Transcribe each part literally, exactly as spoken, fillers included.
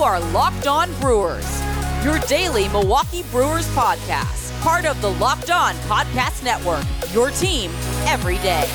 are Locked On Brewers, your daily Milwaukee Brewers podcast, part of the Locked On Podcast Network, your team every day.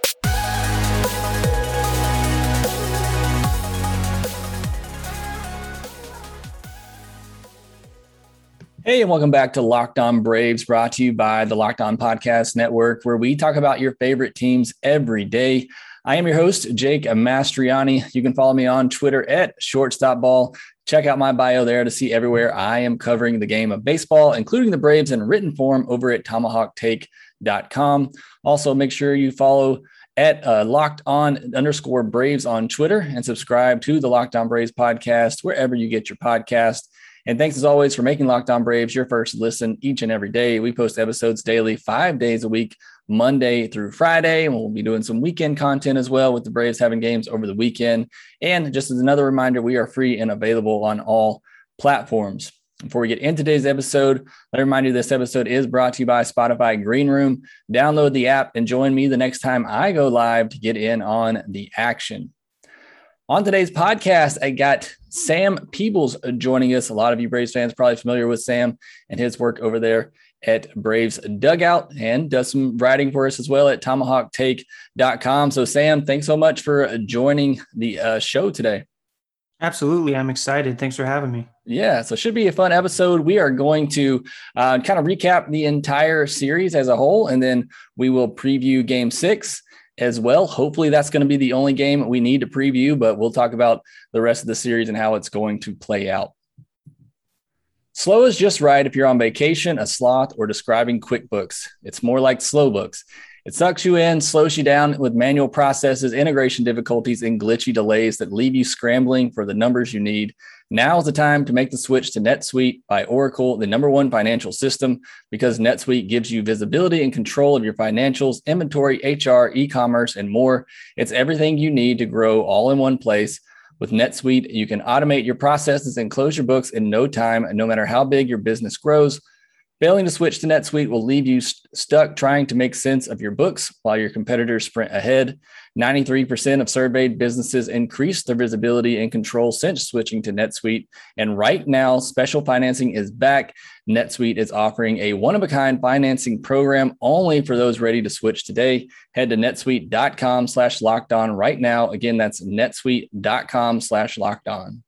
Hey, and welcome back to Locked On Braves, brought to you by the Locked On Podcast Network, where we talk about your favorite teams every day. I am your host, Jake Mastriani. You can follow me on Twitter at shortstopball. Check out my bio there to see everywhere I am covering the game of baseball, including the Braves in written form over at tomahawk take dot com. Also, make sure you follow at uh, Locked On underscore Braves on Twitter and subscribe to the Locked On Braves podcast wherever you get your podcast. And thanks as always for making Locked On Braves your first listen each and every day. We post episodes daily, five days a week, Monday through Friday. And we'll be doing some weekend content as well with the Braves having games over the weekend. And just as another reminder, we are free and available on all platforms. Before we get into today's episode, let me remind you this episode is brought to you by Spotify Green Room. Download the app and join me the next time I go live to get in on the action. On today's podcast, I got Sam Peebles joining us. A lot of you Braves fans are probably familiar with Sam and his work over there at Braves Dugout, and does some writing for us as well at tomahawk take dot com. So Sam, thanks so much for joining the uh, show today. Absolutely. I'm excited. Thanks for having me. Yeah, so it should be a fun episode. We are going to uh, kind of recap the entire series as a whole, and then we will preview game six as well. Hopefully that's going to be the only game we need to preview, but we'll talk about the rest of the series and how it's going to play out. Slow is just right if you're on vacation, a sloth, or describing QuickBooks. It's more like slow books. It sucks you in, slows you down with manual processes, integration difficulties, and glitchy delays that leave you scrambling for the numbers you need. Now is the time to make the switch to NetSuite by Oracle, the number one financial system, because NetSuite gives you visibility and control of your financials, inventory, H R, e-commerce, and more. It's everything you need to grow all in one place. With NetSuite, you can automate your processes and close your books in no time, no matter how big your business grows. Failing to switch to NetSuite will leave you st- stuck trying to make sense of your books while your competitors sprint ahead. ninety-three percent of surveyed businesses increased their visibility and control since switching to NetSuite. And right now, special financing is back. NetSuite is offering a one-of-a-kind financing program only for those ready to switch today. Head to netsuite.com slash locked on right now. Again, that's netsuite.com slash locked on.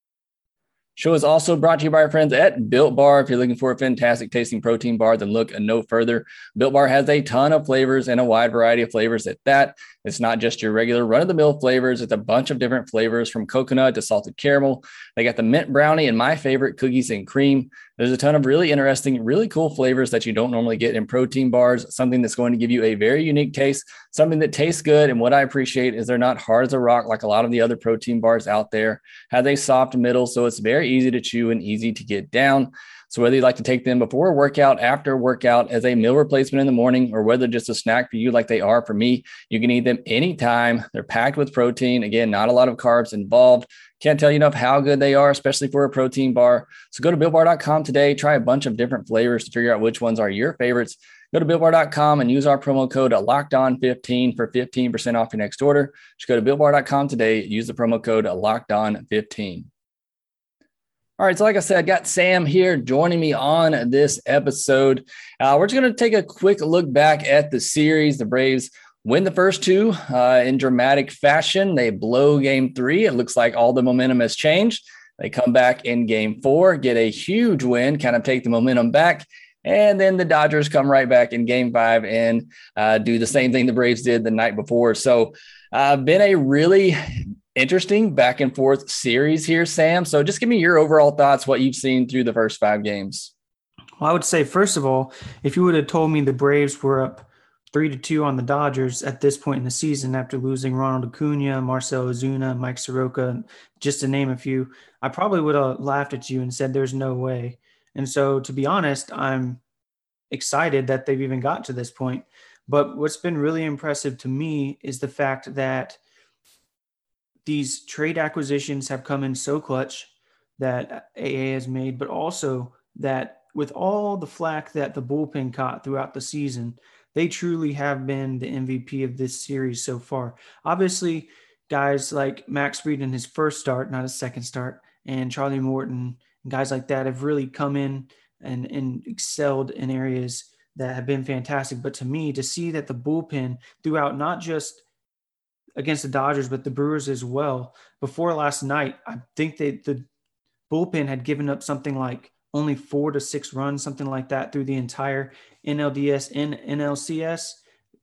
Show is also brought to you by our friends at Built Bar. If you're looking for a fantastic tasting protein bar, then look no further. Built Bar has a ton of flavors and a wide variety of flavors at that. It's not just your regular run-of-the-mill flavors. It's a bunch of different flavors from coconut to salted caramel. They got the mint brownie and my favorite, cookies and cream. There's a ton of really interesting, really cool flavors that you don't normally get in protein bars, something that's going to give you a very unique taste, something that tastes good. And what I appreciate is they're not hard as a rock like a lot of the other protein bars out there. Have a soft middle, so it's very easy to chew and easy to get down. So whether you'd like to take them before a workout, after a workout, as a meal replacement in the morning, or whether just a snack for you like they are for me, you can eat them anytime. They're packed with protein. Again, not a lot of carbs involved. Can't tell you enough how good they are, especially for a protein bar. So go to built bar dot com today. Try a bunch of different flavors to figure out which ones are your favorites. Go to built bar dot com and use our promo code locked on fifteen for fifteen percent off your next order. Just go to built bar dot com today. Use the promo code locked on fifteen. All right, so like I said, I got Sam here joining me on this episode. Uh, we're just going to take a quick look back at the series. The Braves win the first two uh, in dramatic fashion. They blow game three. It looks like all the momentum has changed. They come back in game four, get a huge win, kind of take the momentum back. And then the Dodgers come right back in game five and uh, do the same thing the Braves did the night before. So uh, been a really interesting back and forth series here, Sam. So just give me your overall thoughts, what you've seen through the first five games. Well, I would say, first of all, if you would have told me the Braves were up three to two on the Dodgers at this point in the season after losing Ronald Acuna, Marcell Ozuna, Mike Soroka, just to name a few, I probably would have laughed at you and said there's no way. And so, to be honest, I'm excited that they've even got to this point. But what's been really impressive to me is the fact that these trade acquisitions have come in so clutch that A A has made, but also that with all the flack that the bullpen caught throughout the season, they truly have been the M V P of this series so far. Obviously, guys like Max Fried in his first start, not his second start, and Charlie Morton and guys like that have really come in and, and excelled in areas that have been fantastic. But to me, to see that the bullpen throughout, not just against the Dodgers, but the Brewers as well, before last night, I think they, the bullpen had given up something like only four to six runs, something like that, through the entire N L D S and N L C S.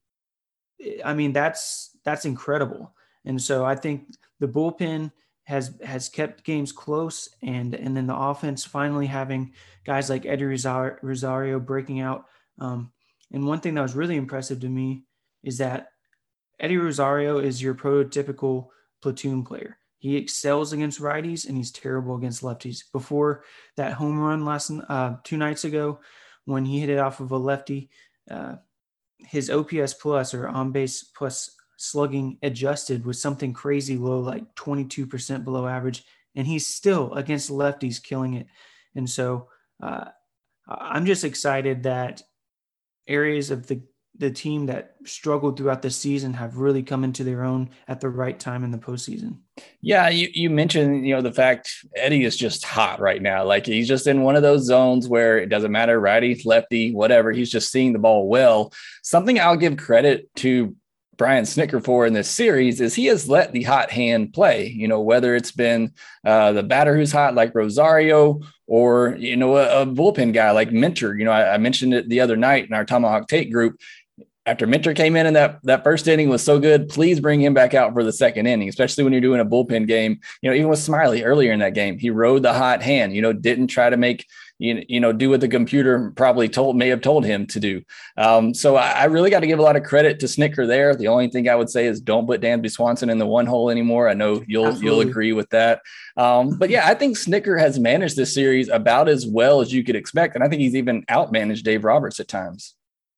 I mean, that's that's incredible. And so I think the bullpen has has kept games close, and and then the offense finally having guys like Eddie Rosario, Rosario breaking out. Um, and one thing that was really impressive to me is that Eddie Rosario is your prototypical platoon player. He excels against righties and he's terrible against lefties. Before that home run last uh, two nights ago, when he hit it off of a lefty, uh, his O P S plus, or on base plus slugging adjusted, was something crazy low, like twenty-two percent below average. And he's still against lefties killing it. And so uh, I'm just excited that areas of the the team that struggled throughout the season have really come into their own at the right time in the postseason. Yeah. You, you mentioned, you know, the fact Eddie is just hot right now. Like, he's just in one of those zones where it doesn't matter, righty, lefty, whatever. He's just seeing the ball well. Something I'll give credit to Brian Snitker for in this series is he has let the hot hand play, you know, whether it's been uh, the batter who's hot like Rosario, or, you know, a, a bullpen guy like Minter. You know, I, I mentioned it the other night in our Tomahawk Take group. After Minter came in and that, that first inning was so good, please bring him back out for the second inning, especially when you're doing a bullpen game. You know, even with Smiley earlier in that game, he rode the hot hand, you know, didn't try to make, you, you know, do what the computer probably told, may have told him to do. Um, so I, I really got to give a lot of credit to Snitker there. The only thing I would say is don't put Dansby Swanson in the one hole anymore. I know you'll, Absolutely. you'll agree with that. Um, but yeah, I think Snitker has managed this series about as well as you could expect. And I think he's even outmanaged Dave Roberts at times.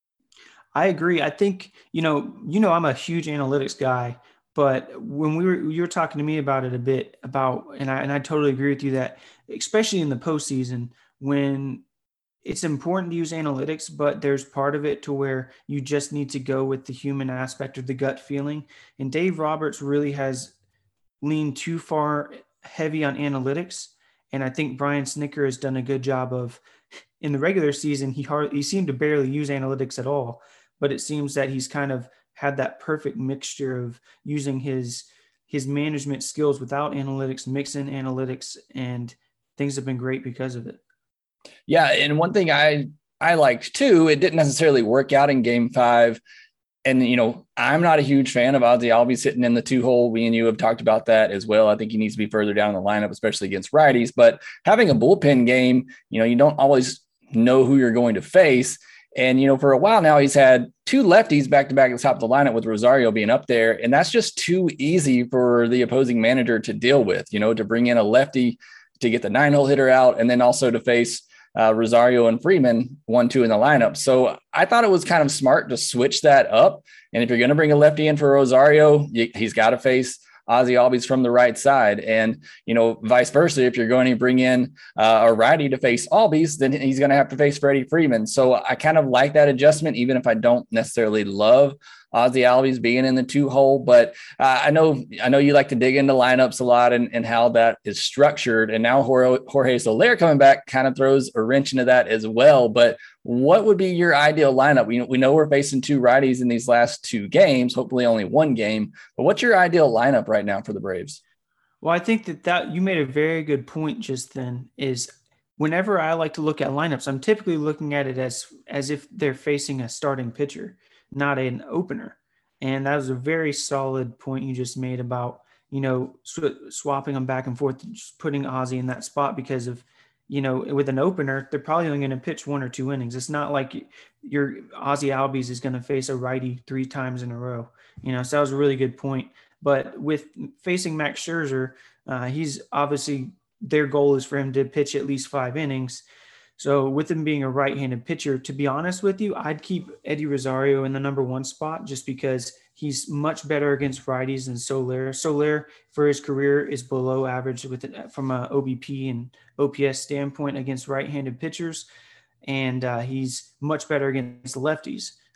I agree. I think, you know, you know, I'm a huge analytics guy, but when we were, you were talking to me about it a bit about, and I, and I totally agree with you that, especially in the postseason, when it's important to use analytics, but there's part of it to where you just need to go with the human aspect of the gut feeling. And Dave Roberts really has leaned too far heavy on analytics. And I think Brian Snitker has done a good job of, in the regular season, he hardly, he seemed to barely use analytics at all. But it seems that he's kind of had that perfect mixture of using his his management skills without analytics, mixing analytics, and things have been great because of it. Yeah, and one thing I I liked too, it didn't necessarily work out in Game Five. And, you know, I'm not a huge fan of Ozzie Albies sitting in the two hole. We and you have talked about that as well. I think he needs to be further down in the lineup, especially against righties. But having a bullpen game, you know, you don't always know who you're going to face. And, you know, for a while now, he's had two lefties back to back at the top of the lineup, with Rosario being up there. And that's just too easy for the opposing manager to deal with, you know, to bring in a lefty to get the nine hole hitter out, and then also to face uh, Rosario and Freeman one, two in the lineup. So I thought it was kind of smart to switch that up. And if you're going to bring a lefty in for Rosario, you, he's got to face Ozzie Albies from the right side. And, you know, vice versa, if you're going to bring in uh, a righty to face Albies, then he's going to have to face Freddie Freeman. So I kind of like that adjustment, even if I don't necessarily love Ozzie Albies being in the two hole. But uh, I know I know you like to dig into lineups a lot and, and how that is structured. And now Jorge, Jorge Soler coming back kind of throws a wrench into that as well. But what would be your ideal lineup? We, we know we're facing two righties in these last two games, hopefully only one game. But what's your ideal lineup right now for the Braves? Well, I think that, that you made a very good point just then, is whenever I like to look at lineups, I'm typically looking at it as as if they're facing a starting pitcher, not an opener. And that was a very solid point you just made about, you know, sw- swapping them back and forth, just putting Ozzie in that spot, because of, you know, with an opener, they're probably only going to pitch one or two innings. It's not like your Ozzie Albies is going to face a righty three times in a row, you know, so that was a really good point. But with facing Max Scherzer, uh, he's obviously, their goal is for him to pitch at least five innings. So with him being a right-handed pitcher, to be honest with you, I'd keep Eddie Rosario in the number one spot, just because he's much better against righties than Soler. Soler, for his career, is below average with it from a O B P and O P S standpoint against right-handed pitchers, and uh, he's much better against lefties.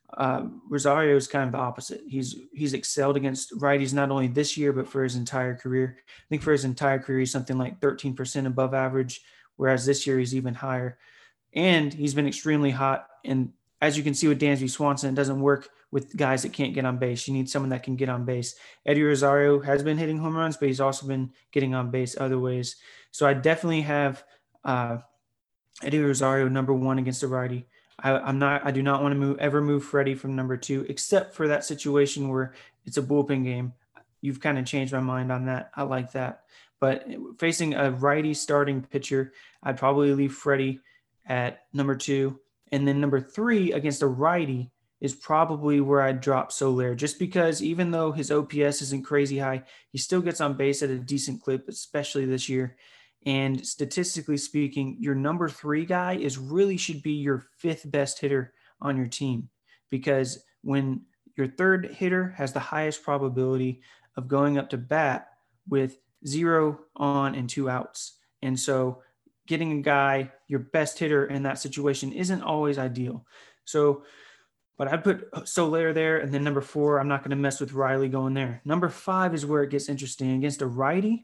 Uh, Rosario is kind of the opposite. He's he's excelled against righties not only this year, but for his entire career. I think for his entire career, he's something like thirteen percent above average, whereas this year he's even higher. And he's been extremely hot. And as you can see with Dansby Swanson, it doesn't work with guys that can't get on base. You need someone that can get on base. Eddie Rosario has been hitting home runs, but he's also been getting on base other ways. So I definitely have uh, Eddie Rosario number one against a righty. I, I'm not. I do not want to move ever move Freddie from number two, except for that situation where it's a bullpen game. You've kind of changed my mind on that. I like that. But facing a righty starting pitcher, I'd probably leave Freddie at number two, and then number three against a righty is probably where I'd drop Soler, just because even though his O P S isn't crazy high, he still gets on base at a decent clip, especially this year. And statistically speaking, your number three guy is really should be your fifth best hitter on your team, because when your third hitter has the highest probability of going up to bat with zero on and two outs. And so getting a guy, your best hitter in that situation isn't always ideal. So, but I'd put Soler there. And then number four, I'm not going to mess with Riley going there. Number five is where it gets interesting. Against a righty,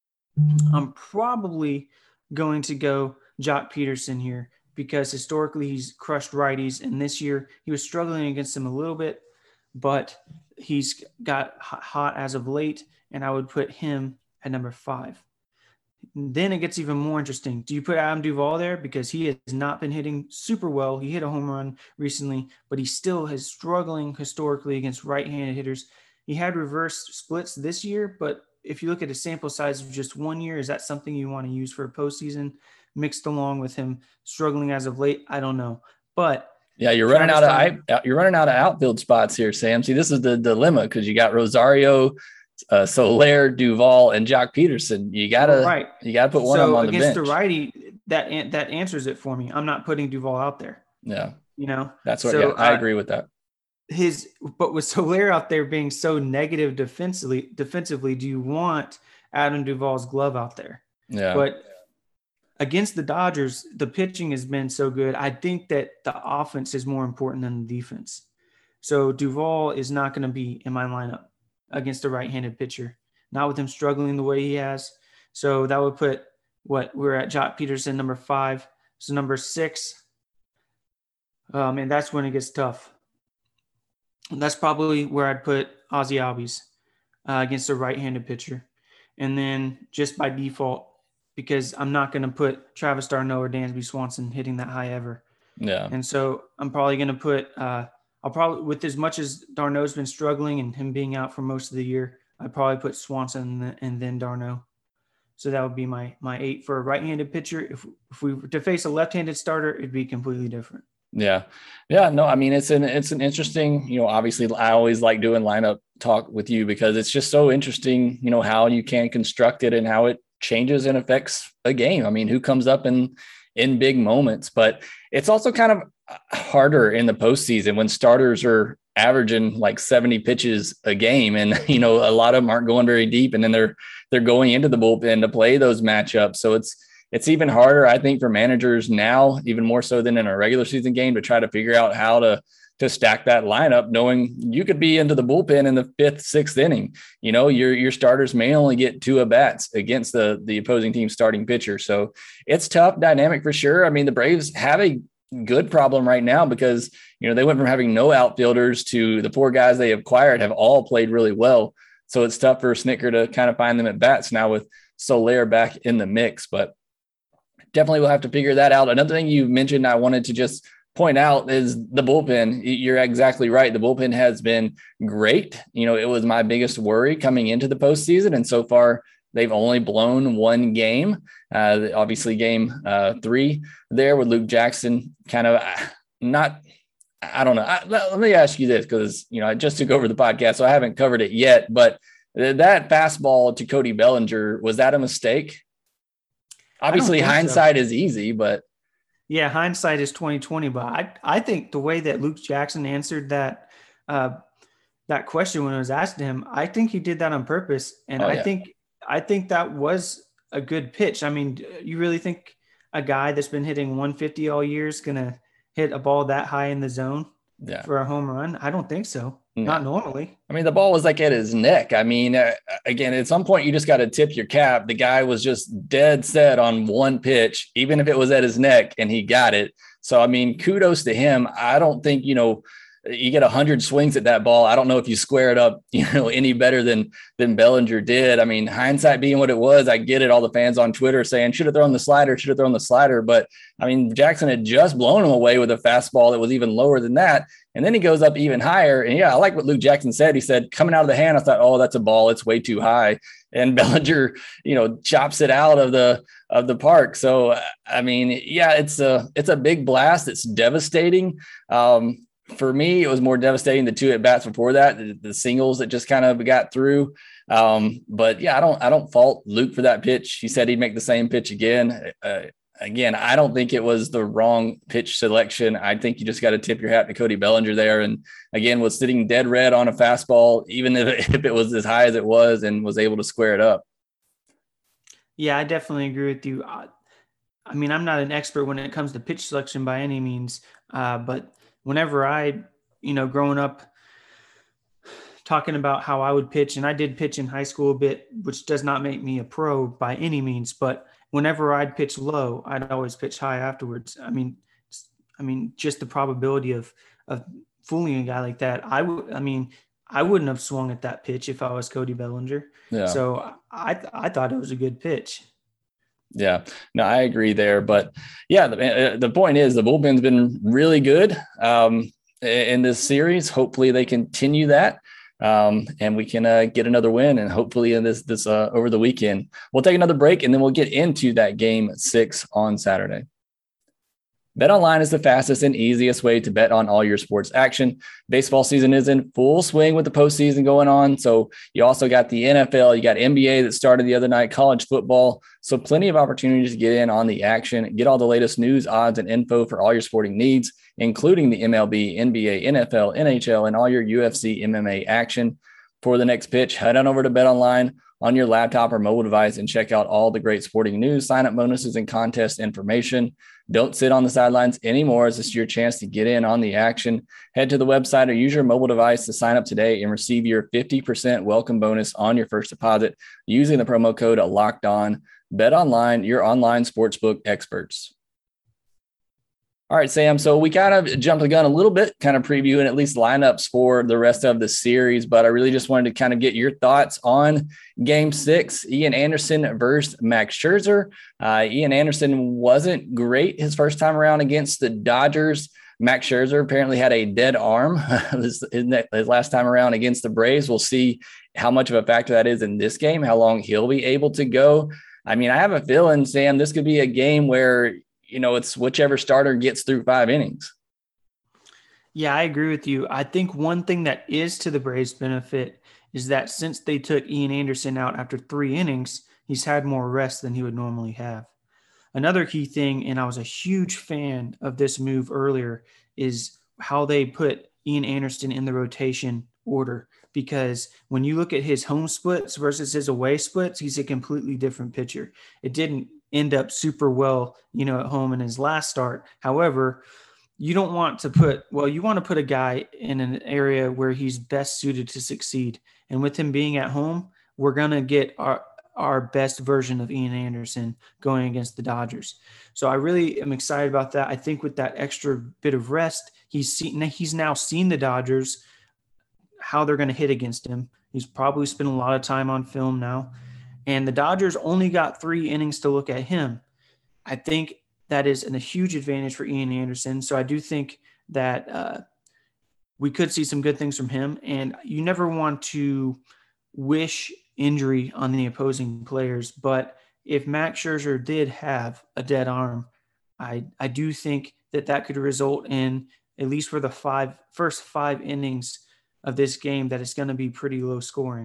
I'm probably going to go Jock Peterson here, because historically he's crushed righties, and this year he was struggling against them a little bit, but he's got hot as of late, and I would put him at number five. Then it gets even more interesting. Do you put Adam Duvall there? Because he has not been hitting super well. He hit a home run recently, but he still is struggling historically against right-handed hitters. He had reverse splits this year, but if you look at a sample size of just one year, is that something you want to use for a postseason mixed along with him struggling as of late? I don't know. But yeah, you're running out of you're running out of outfield spots here, Sam. See, this is the dilemma, because you got Rosario, uh, Soler, Duvall, and Jock Peterson. You gotta right. You gotta put one so of them on the bench. Against the righty, that that answers it for me. I'm not putting Duvall out there. Yeah, you know that's what. So, yeah, I uh, agree with that. His, but with Soler out there being so negative defensively, defensively, do you want Adam Duvall's glove out there? Yeah. But against the Dodgers, the pitching has been so good. I think that the offense is more important than the defense. So Duvall is not going to be in my lineup against a right-handed pitcher, not with him struggling the way he has. So that would put what we're at Jock Peterson, number five. So number six. Um, and that's when it gets tough. That's probably where I'd put Ozzie Albies uh, against a right-handed pitcher. And then just by default, because I'm not going to put Travis d'Arnaud or Dansby Swanson hitting that high ever. Yeah. And so I'm probably going to put uh, – I'll probably – with as much as d'Arnaud's been struggling and him being out for most of the year, I'd probably put Swanson and then, and then d'Arnaud. So that would be my my eight for a right-handed pitcher. If, if we were to face a left-handed starter, it'd be completely different. Yeah. Yeah. No, I mean, it's an, it's an interesting, you know, obviously I always like doing lineup talk with you, because it's just so interesting, you know, how you can construct it and how it changes and affects a game. I mean, who comes up in, in big moments, but it's also kind of harder in the postseason when starters are averaging like seventy pitches a game. And, you know, a lot of them aren't going very deep, and then they're, they're going into the bullpen to play those matchups. So it's, It's even harder, I think, for managers now, even more so than in a regular season game, to try to figure out how to to stack that lineup, knowing you could be into the bullpen in the fifth, sixth inning. You know, your your starters may only get two at bats against the the opposing team's starting pitcher. So it's tough dynamic for sure. I mean, the Braves have a good problem right now, because, you know, they went from having no outfielders to the four guys they acquired have all played really well. So it's tough for Snitker to kind of find them at bats now with Soler back in the mix, but definitely we'll have to figure that out. Another thing you mentioned I wanted to just point out is the bullpen. You're exactly right. The bullpen has been great. You know, it was my biggest worry coming into the postseason, and so far they've only blown one game. Uh, obviously game uh, three there with Luke Jackson kind of not, I don't know. I, let, let me ask you this, because, you know, I just took over the podcast, so I haven't covered it yet, but that fastball to Cody Bellinger, was that a mistake? Obviously, hindsight so. is easy, but yeah, hindsight is twenty twenty. But I, I think the way that Luke Jackson answered that uh, that question when it was asked to him, I think he did that on purpose, and oh, I yeah. think I think that was a good pitch. I mean, you really think a guy that's been hitting one fifty all year is gonna hit a ball that high in the zone? yeah. for a home run? I don't think so. No. Not normally. I mean, the ball was like at his neck. I mean, uh, again, at some point you just got to tip your cap. The guy was just dead set on one pitch, even if it was at his neck, and he got it. So, I mean, kudos to him. I don't think, you know, you get a hundred swings at that ball. I don't know if you square it up, you know, any better than, than Bellinger did. I mean, hindsight being what it was, I get it. All the fans on Twitter saying, should have thrown the slider, should have thrown the slider. But I mean, Jackson had just blown him away with a fastball that was even lower than that. And then he goes up even higher. And yeah, I like what Luke Jackson said. He said, coming out of the hand, I thought, oh, that's a ball. It's way too high. And Bellinger, you know, chops it out of the, of the park. So, I mean, yeah, it's a, it's a big blast. It's devastating. Um, For me, it was more devastating the two at bats before that, the, the singles that just kind of got through. Um, but yeah, I don't, I don't fault Luke for that pitch. He said he'd make the same pitch again. Uh, again, I don't think it was the wrong pitch selection. I think you just got to tip your hat to Cody Bellinger there. And again, was sitting dead red on a fastball, even if it, if it was as high as it was, and was able to square it up. Yeah, I definitely agree with you. I, I mean, I'm not an expert when it comes to pitch selection by any means, uh, but whenever I, you know, growing up talking about how I would pitch, and I did pitch in high school a bit, which does not make me a pro by any means, but whenever I'd pitch low, I'd always pitch high afterwards. I mean, I mean, just the probability of, of fooling a guy like that. I would, I mean, I wouldn't have swung at that pitch if I was Cody Bellinger. Yeah. So I, I thought it was a good pitch. Yeah, no, I agree there. But yeah, the, the point is the bullpen's been really good um, in this series. Hopefully they continue that um, and we can uh, get another win, and hopefully in this, this uh, over the weekend. We'll take another break and then we'll get into that game six on Saturday. BetOnline is the fastest and easiest way to bet on all your sports action. Baseball season is in full swing with the postseason going on. So you also got the N F L, you got N B A that started the other night, college football. So plenty of opportunities to get in on the action, get all the latest news, odds, and info for all your sporting needs, including the M L B, N B A, N F L, N H L, and all your U F C, M M A action. For the next pitch, head on over to BetOnline on your laptop or mobile device and check out all the great sporting news, sign-up bonuses, and contest information. Don't sit on the sidelines anymore, as this is your chance to get in on the action. Head to the website or use your mobile device to sign up today and receive your fifty percent welcome bonus on your first deposit using the promo code LOCKEDON. BetOnline, your online sportsbook experts. All right, Sam. So we kind of jumped the gun a little bit, kind of previewing at least lineups for the rest of the series, but I really just wanted to kind of get your thoughts on game six, Ian Anderson versus Max Scherzer. Uh, Ian Anderson wasn't great his first time around against the Dodgers. Max Scherzer apparently had a dead arm his, his last time around against the Braves. We'll see how much of a factor that is in this game, how long he'll be able to go. I mean, I have a feeling, Sam, this could be a game where, you know, it's whichever starter gets through five innings. Yeah, I agree with you. I think one thing that is to the Braves' benefit is that since they took Ian Anderson out after three innings, he's had more rest than he would normally have. Another key thing, and I was a huge fan of this move earlier, is how they put Ian Anderson in the rotation order, because when you look at his home splits versus his away splits, he's a completely different pitcher. It didn't end up super well, you know, at home in his last start. However, you don't want to put, well, you want to put a guy in an area where he's best suited to succeed. And with him being at home, we're going to get our, our best version of Ian Anderson going against the Dodgers. So I really am excited about that. I think with that extra bit of rest, he's seen, he's now seen the Dodgers, how they're going to hit against him. He's probably spent a lot of time on film now. And the Dodgers only got three innings to look at him. I think that is an, a huge advantage for Ian Anderson. So I do think that uh, we could see some good things from him. And you never want to wish injury on the opposing players. But if Max Scherzer did have a dead arm, I, I do think that that could result in, at least for the five first five innings of this game, that it's going to be pretty low scoring.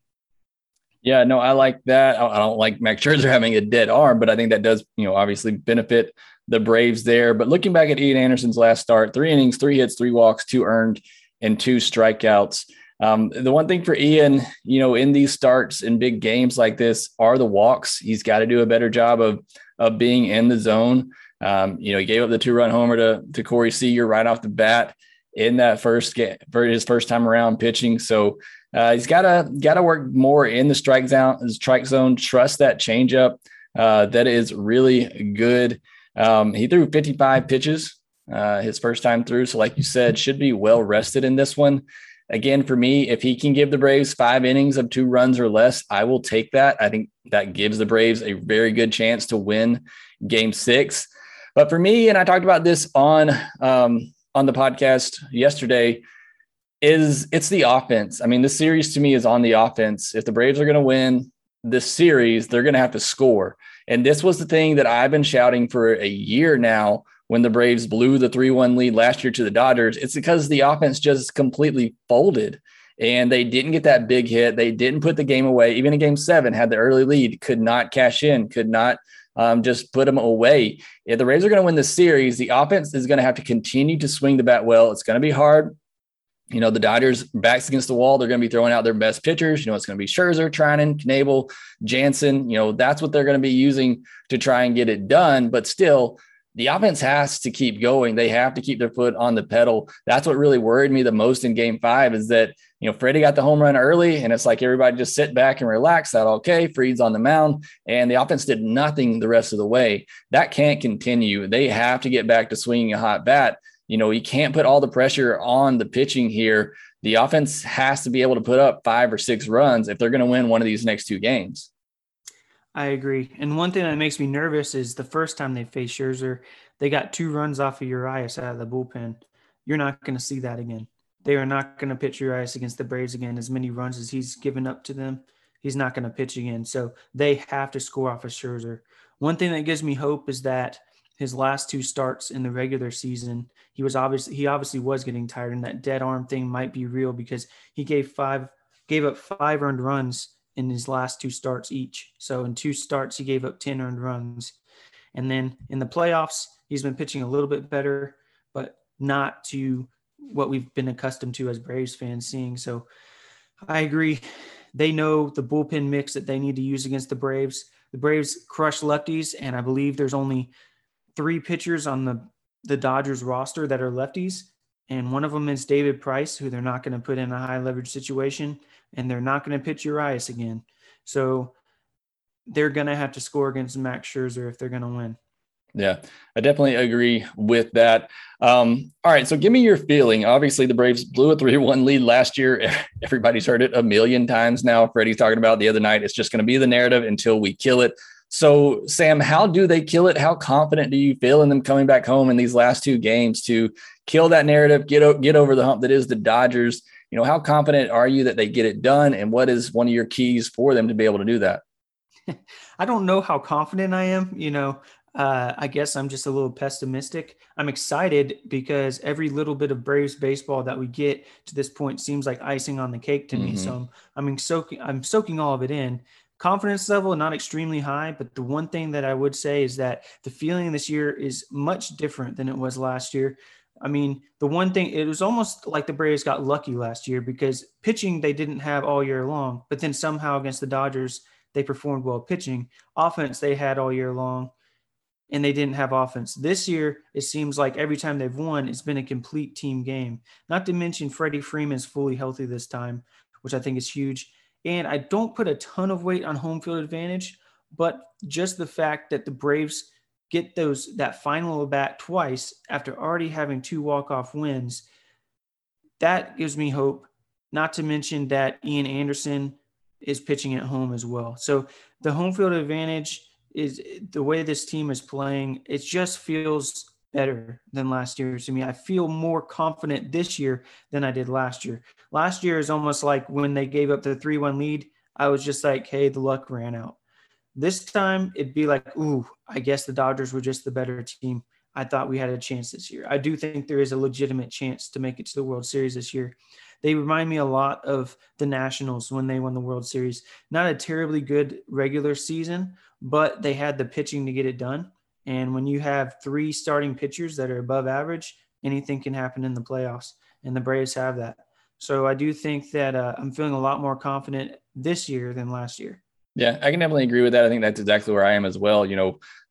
Yeah, no, I like that. I don't like Max Scherzer having a dead arm, but I think that does, you know, obviously benefit the Braves there. But looking back at Ian Anderson's last start, three innings, three hits, three walks, two earned, and two strikeouts. Um, the one thing for Ian, you know, in these starts in big games like this are the walks. He's got to do a better job of of being in the zone. Um, you know, he gave up the two-run homer to, to Corey Seager right off the bat. in that first game for his first time around pitching. So uh, he's got to got to work more in the strike zone, strike zone, trust that changeup. Uh, that is really good. Um, he threw fifty-five pitches uh, his first time through. So like you said, should be well rested in this one. Again, for me, if he can give the Braves five innings of two runs or less, I will take that. I think that gives the Braves a very good chance to win game six. But for me, and I talked about this on, um, on the podcast yesterday, is it's the offense. I mean, this series to me is on the offense. If the Braves are going to win this series, they're going to have to score. And this was the thing that I've been shouting for a year now. When the Braves blew the three one lead last year to the Dodgers, it's because the offense just completely folded and they didn't get that big hit. They didn't put the game away. Even in game seven, had the early lead, could not cash in, could not um, just put them away. If the Braves are going to win the series, the offense is going to have to continue to swing the bat well. It's going to be hard. You know, the Dodgers backs against the wall. They're going to be throwing out their best pitchers. You know, it's going to be Scherzer, Treinen, Knebel, Jansen. You know, that's what they're going to be using to try and get it done. But still, the offense has to keep going. They have to keep their foot on the pedal. That's what really worried me the most in game five is that, you know, Freddie got the home run early and it's like everybody just sit back and relax. That okay, Fried's on the mound and the offense did nothing the rest of the way. That can't continue. They have to get back to swinging a hot bat. You know, you can't put all the pressure on the pitching here. The offense has to be able to put up five or six runs if they're going to win one of these next two games. I agree. And one thing that makes me nervous is the first time they faced Scherzer, they got two runs off of Urias out of the bullpen. You're not going to see that again. They are not going to pitch Urias against the Braves again. As many runs as he's given up to them, he's not going to pitch again. So they have to score off of Scherzer. One thing that gives me hope is that his last two starts in the regular season, he was obviously he obviously was getting tired, and that dead arm thing might be real because he gave five gave up five earned runs in his last two starts each. So in two starts, he gave up ten earned runs. And then in the playoffs, he's been pitching a little bit better, but not to what we've been accustomed to as Braves fans seeing. So I agree. They know the bullpen mix that they need to use against the Braves. The Braves crush lefties, and I believe there's only three pitchers on the, the Dodgers roster that are lefties. And one of them is David Price, who they're not going to put in a high leverage situation, and they're not going to pitch Urias again. So they're going to have to score against Max Scherzer if they're going to win. Yeah, I definitely agree with that. Um, all right, so give me your feeling. Obviously, the Braves blew a three one lead last year. Everybody's heard it a million times now. Freddie's talking about the other night. It's just going to be the narrative until we kill it. So, Sam, how do they kill it? How confident do you feel in them coming back home in these last two games to kill that narrative, get, get over the hump that is the Dodgers? You know, how confident are you that they get it done? And what is one of your keys for them to be able to do that? I don't know how confident I am. You know, uh, I guess I'm just a little pessimistic. I'm excited because every little bit of Braves baseball that we get to this point seems like icing on the cake to mm-hmm. me. So I'm, I'm soaking, I'm soaking all of it in. Confidence level, not extremely high, but the one thing that I would say is that the feeling this year is much different than it was last year. I mean, the one thing, it was almost like the Braves got lucky last year because pitching they didn't have all year long, but then somehow against the Dodgers, they performed well pitching. Offense they had all year long, and they didn't have offense. This year, it seems like every time they've won, it's been a complete team game. Not to mention Freddie Freeman's fully healthy this time, which I think is huge. And I don't put a ton of weight on home field advantage, but just the fact that the Braves get those that final at bat twice after already having two walk-off wins, that gives me hope. Not to mention that Ian Anderson is pitching at home as well. So the home field advantage is the way this team is playing. It just feels better than last year to me. I feel more confident this year than I did last year. Last year is almost like when they gave up the three one lead, I was just like, hey, the luck ran out. This time it'd be like, ooh, I guess the Dodgers were just the better team. I thought we had a chance this year. I do think there is a legitimate chance to make it to the World Series this year. They remind me a lot of the Nationals when they won the World Series. Not a terribly good regular season, but they had the pitching to get it done. And when you have three starting pitchers that are above average, anything can happen in the playoffs, and the Braves have that. So I do think that uh, I'm feeling a lot more confident this year than last year. Yeah, I can definitely agree with that. I think that's exactly where I am as well. You know,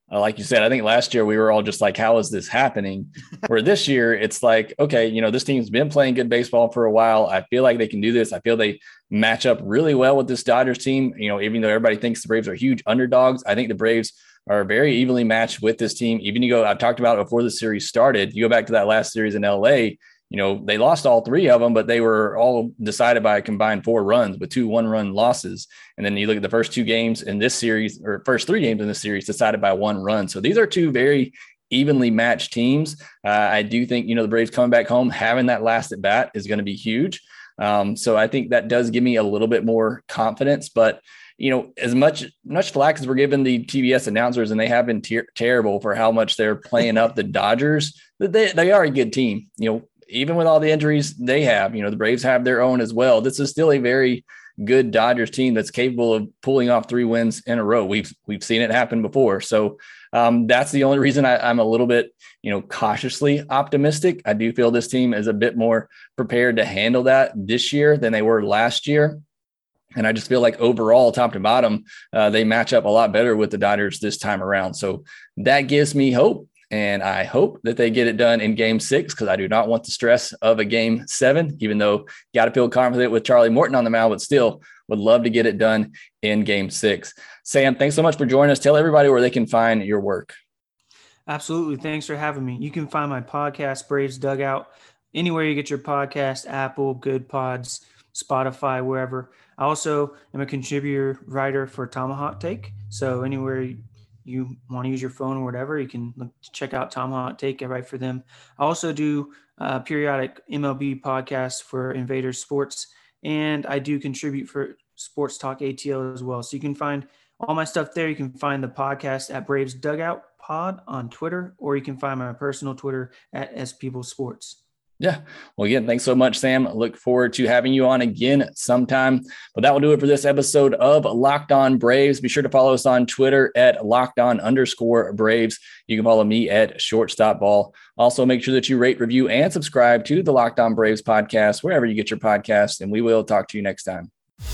Uh, like you said, I think last year we were all just like, how is this happening? Where this year it's like, okay, you know, this team's been playing good baseball for a while. I feel like they can do this. I feel they match up really well with this Dodgers team. You know, even though everybody thinks the Braves are huge underdogs, I think the Braves are very evenly matched with this team. Even you go, I've talked about it before the series started. You go back to that last series in L A, you know, they lost all three of them, but they were all decided by a combined four runs with two one-run losses. And then you look at the first two games in this series, or first three games in this series, decided by one run. So these are two very evenly matched teams. Uh, I do think, you know, the Braves coming back home, having that last at bat is going to be huge. Um, so I think that does give me a little bit more confidence. But, you know, as much much flack as we're giving the T B S announcers, and they have been ter- terrible for how much they're playing up the Dodgers, they, they are a good team. You know, even with all the injuries they have, you know, the Braves have their own as well. This is still a very good Dodgers team that's capable of pulling off three wins in a row. We've we've seen it happen before. So um, that's the only reason I, I'm a little bit, you know, cautiously optimistic. I do feel this team is a bit more prepared to handle that this year than they were last year. And I just feel like overall, top to bottom, uh, they match up a lot better with the Dodgers this time around. So that gives me hope. And I hope that they get it done in game six, because I do not want the stress of a game seven, even though got to feel confident with Charlie Morton on the mound, but still would love to get it done in game six. Sam, thanks so much for joining us. Tell everybody where they can find your work. Absolutely. Thanks for having me. You can find my podcast, Braves Dugout, anywhere you get your podcast, Apple, Good Pods, Spotify, wherever. I also am a contributor writer for Tomahawk Take. So anywhere you want to use your phone or whatever, you can look, check out Tomahawk Take. I write for them. I also do uh, periodic M L B podcasts for Invaders Sports, and I do contribute for Sports Talk A T L as well. So you can find all my stuff there. You can find the podcast at Braves Dugout Pod on Twitter, or you can find my personal Twitter at S People Sports. Yeah. Well, again, thanks so much, Sam. Look forward to having you on again sometime. But that will do it for this episode of Locked On Braves. Be sure to follow us on Twitter at Locked On underscore Braves. You can follow me at Shortstop Ball. Also, make sure that you rate, review, and subscribe to the Locked On Braves podcast, wherever you get your podcasts, and we will talk to you next time.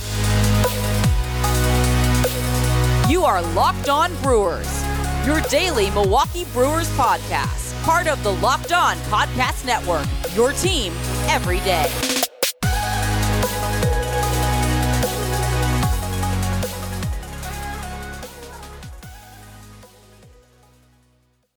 You are Locked On Brewers, your daily Milwaukee Brewers podcast. Part of the Locked On Podcast Network, your team every day.